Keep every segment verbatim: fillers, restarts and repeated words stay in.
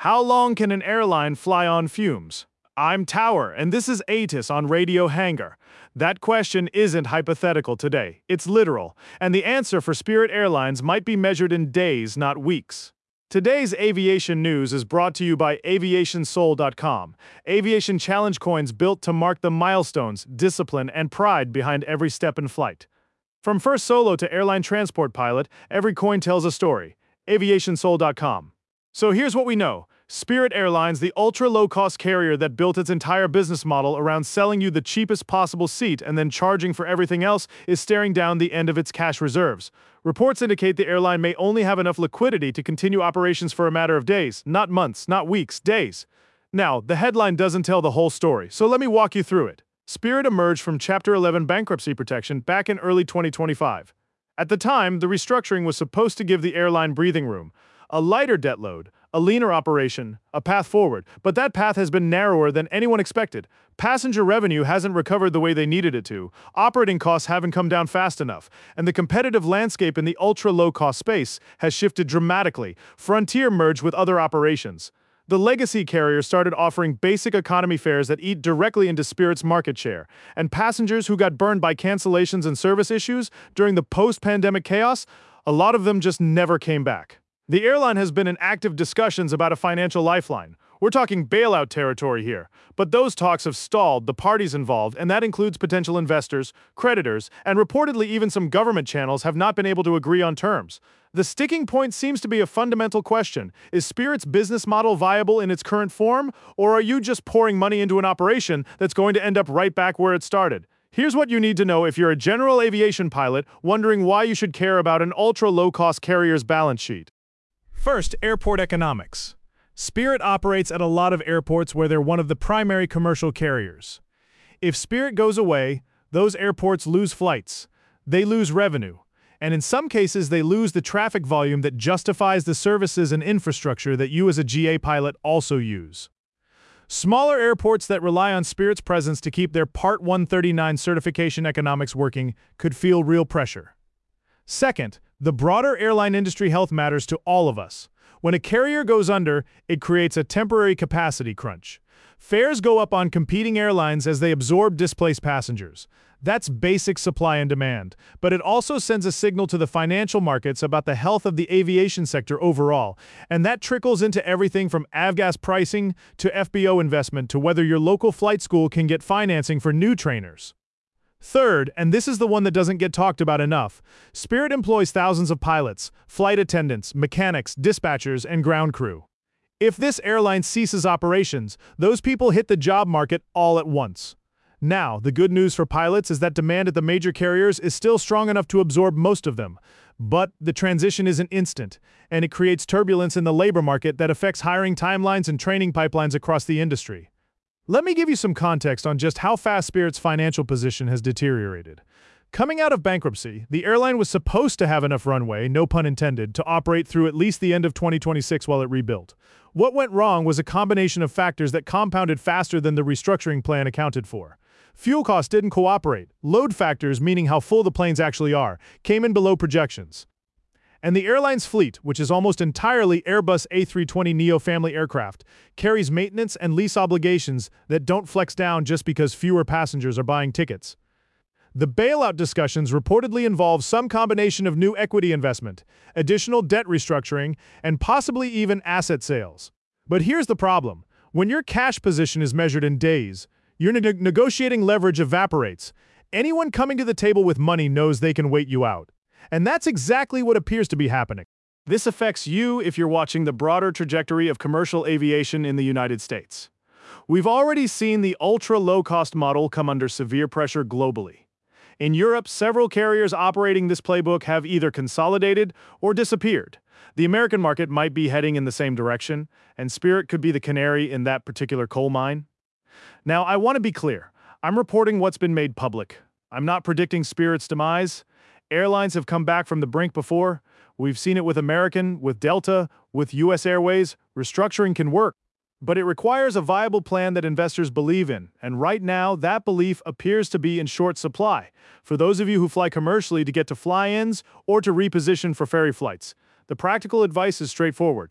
How long can an airline fly on fumes? I'm Tower, and this is ATIS on Radio Hangar. That question isn't hypothetical today, it's literal, and the answer for Spirit Airlines might be measured in days, not weeks. Today's aviation news is brought to you by aviation soul dot com, aviation challenge coins built to mark the milestones, discipline, and pride behind every step in flight. From first solo to airline transport pilot, every coin tells a story. aviation soul dot com. So here's what we know. Spirit Airlines, the ultra-low-cost carrier that built its entire business model around selling you the cheapest possible seat and then charging for everything else, is staring down the end of its cash reserves. Reports indicate the airline may only have enough liquidity to continue operations for a matter of days, not months, not weeks, days. Now, the headline doesn't tell the whole story, so let me walk you through it. Spirit emerged from Chapter eleven bankruptcy protection back in early twenty twenty-five. At the time, the restructuring was supposed to give the airline breathing room, a lighter debt load, a leaner operation, a path forward, but that path has been narrower than anyone expected. Passenger revenue hasn't recovered the way they needed it to, operating costs haven't come down fast enough, and the competitive landscape in the ultra-low-cost space has shifted dramatically. Frontier merged with other operations. The legacy carrier started offering basic economy fares that eat directly into Spirit's market share, and passengers who got burned by cancellations and service issues during the post-pandemic chaos, a lot of them just never came back. The airline has been in active discussions about a financial lifeline. We're talking bailout territory here, but those talks have stalled the parties involved, and that includes potential investors, creditors, and reportedly even some government channels have not been able to agree on terms. The sticking point seems to be a fundamental question. Is Spirit's business model viable in its current form, or are you just pouring money into an operation that's going to end up right back where it started? Here's what you need to know if you're a general aviation pilot wondering why you should care about an ultra-low-cost carrier's balance sheet. First, airport economics. Spirit operates at a lot of airports where they're one of the primary commercial carriers. If Spirit goes away, those airports lose flights. They lose revenue. And in some cases, they lose the traffic volume that justifies the services and infrastructure that you as a G A pilot also use. Smaller airports that rely on Spirit's presence to keep their Part one thirty-nine certification economics working could feel real pressure. Second, the broader airline industry health matters to all of us. When a carrier goes under, it creates a temporary capacity crunch. Fares go up on competing airlines as they absorb displaced passengers. That's basic supply and demand, but it also sends a signal to the financial markets about the health of the aviation sector overall, and that trickles into everything from avgas pricing to F B O investment to whether your local flight school can get financing for new trainers. Third, and this is the one that doesn't get talked about enough, Spirit employs thousands of pilots, flight attendants, mechanics, dispatchers, and ground crew. If this airline ceases operations, those people hit the job market all at once. Now, the good news for pilots is that demand at the major carriers is still strong enough to absorb most of them. But the transition isn't instant, and it creates turbulence in the labor market that affects hiring timelines and training pipelines across the industry. Let me give you some context on just how fast Spirit's financial position has deteriorated. Coming out of bankruptcy, the airline was supposed to have enough runway, no pun intended, to operate through at least the end of twenty twenty-six while it rebuilt. What went wrong was a combination of factors that compounded faster than the restructuring plan accounted for. Fuel costs didn't cooperate. Load factors, meaning how full the planes actually are, came in below projections. And the airline's fleet, which is almost entirely Airbus A three twenty neo family aircraft, carries maintenance and lease obligations that don't flex down just because fewer passengers are buying tickets. The bailout discussions reportedly involve some combination of new equity investment, additional debt restructuring, and possibly even asset sales. But here's the problem. When your cash position is measured in days, your ne- negotiating leverage evaporates. Anyone coming to the table with money knows they can wait you out. And that's exactly what appears to be happening. This affects you if you're watching the broader trajectory of commercial aviation in the United States. We've already seen the ultra-low-cost model come under severe pressure globally. In Europe, several carriers operating this playbook have either consolidated or disappeared. The American market might be heading in the same direction, and Spirit could be the canary in that particular coal mine. Now, I want to be clear. I'm reporting what's been made public. I'm not predicting Spirit's demise. Airlines have come back from the brink before. We've seen it with American, with Delta, with U S Airways. Restructuring can work, but it requires a viable plan that investors believe in, and right now, that belief appears to be in short supply. For those of you who fly commercially to get to fly-ins or to reposition for ferry flights, the practical advice is straightforward.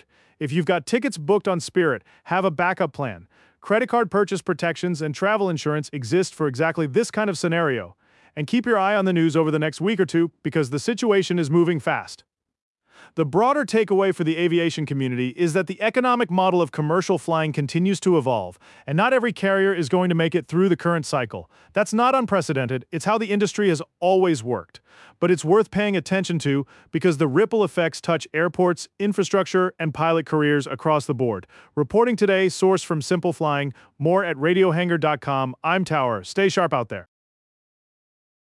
If you've got tickets booked on Spirit, have a backup plan. Credit card purchase protections and travel insurance exist for exactly this kind of scenario. And keep your eye on the news over the next week or two because the situation is moving fast. The broader takeaway for the aviation community is that the economic model of commercial flying continues to evolve, and not every carrier is going to make it through the current cycle. That's not unprecedented, it's how the industry has always worked. But it's worth paying attention to because the ripple effects touch airports, infrastructure, and pilot careers across the board. Reporting today, sourced from Simple Flying, more at radio hangar dot com. I'm Tower. Stay sharp out there.